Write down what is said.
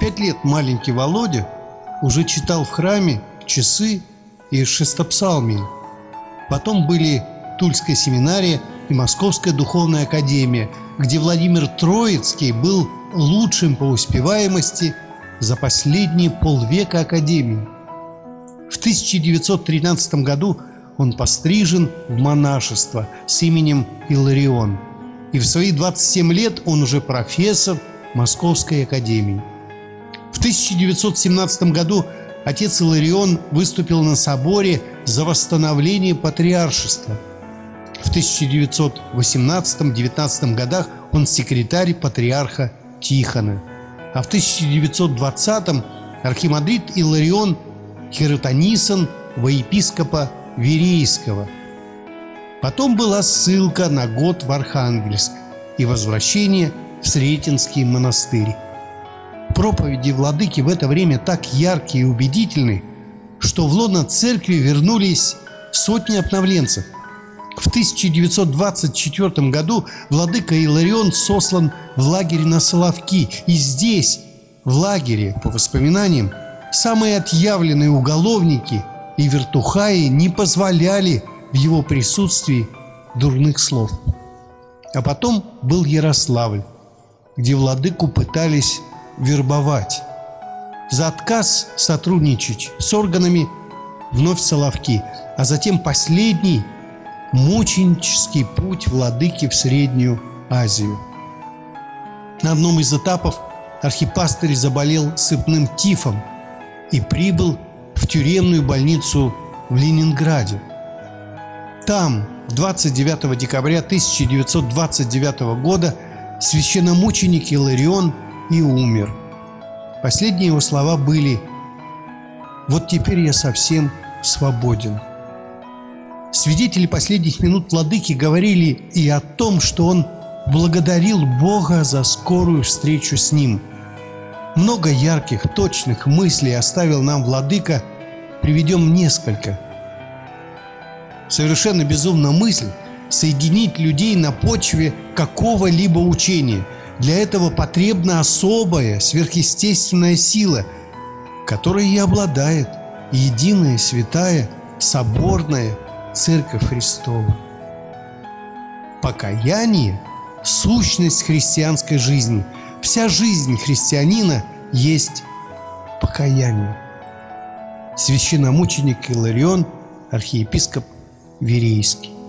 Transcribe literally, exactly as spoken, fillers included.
пять лет маленький Володя уже читал в храме часы и шестопсалмии. Потом были Тульская семинария и Московская духовная академия, где Владимир Троицкий был лучшим по успеваемости за последние полвека академии. В тысяча девятьсот тринадцатом году он пострижен в монашество с именем Иларион. И в свои двадцать семь лет он уже профессор Московской академии. В тысяча девятьсот семнадцатом году отец Иларион выступил на соборе за восстановление патриаршества. В тысяча девятьсот восемнадцатом-девятнадцатом годах он секретарь патриарха Тихона. А в тысяча девятьсот двадцатом архимандрит Иларион хиротонисан во епископа Верейского. Потом была ссылка на год в Архангельск и возвращение в Сретенский монастырь. Проповеди владыки в это время так яркие и убедительны, что в лоно церкви вернулись сотни обновленцев. В тысяча девятьсот двадцать четвёртом году владыка Иларион сослан в лагерь на Соловки. И здесь, в лагере, по воспоминаниям, самые отъявленные уголовники и вертухаи не позволяли в его присутствии дурных слов. А потом был Ярославль, где владыку пытались вербовать. За отказ сотрудничать с органами вновь Соловки, а затем последний мученический путь владыки в Среднюю Азию. На одном из этапов архипастырь заболел сыпным тифом и прибыл в тюремную больницу в Ленинграде. Там, двадцать девятого декабря тысяча девятьсот двадцать девятого года, священномученик Иларион и умер. Последние его слова были: «Вот теперь я совсем свободен». Свидетели последних минут владыки говорили и о том, что он благодарил Бога за скорую встречу с ним. Много ярких, точных мыслей оставил нам владыка. Приведем несколько. Совершенно безумна мысль соединить людей на почве какого-либо учения. Для этого потребна особая сверхъестественная сила, которой и обладает единая, святая, соборная Церковь Христова. Покаяние – сущность христианской жизни. Вся жизнь христианина есть покаяние. Священномученик Иларион, архиепископ Верейский.